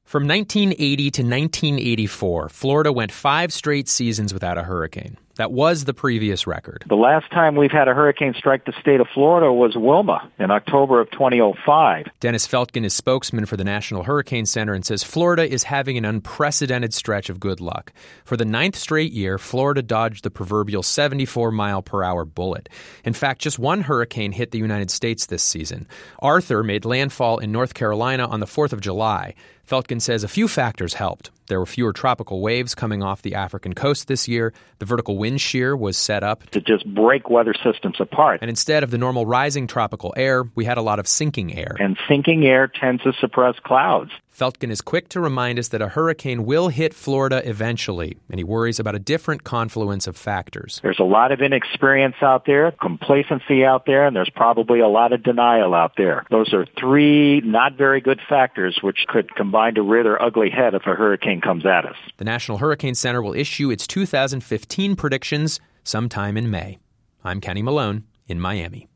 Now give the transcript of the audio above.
From 1980 to 1984, Florida went 5 straight seasons without a hurricane. That was the previous record. The last time we've had a hurricane strike the state of Florida was Wilma in October of 2005. Dennis Feltgen is spokesman for the National Hurricane Center and says Florida is having an unprecedented stretch of good luck. For the 9th straight year, Florida dodged the proverbial 74-mile-per-hour bullet. In fact, just one hurricane hit the United States this season. Arthur made landfall in North Carolina on the 4th of July. Feltgen says a few factors helped. There were fewer tropical waves coming off the African coast this year. The vertical wind shear was set up to just break weather systems apart. And instead of the normal rising tropical air, we had a lot of sinking air. And sinking air tends to suppress clouds. Feltgen is quick to remind us that a hurricane will hit Florida eventually, and he worries about a different confluence of factors. There's a lot of inexperience out there, complacency out there, and there's probably a lot of denial out there. Those are 3 not very good factors which could combine to rear their ugly head if a hurricane comes at us. The National Hurricane Center will issue its 2015 predictions sometime in May. I'm Kenny Malone in Miami.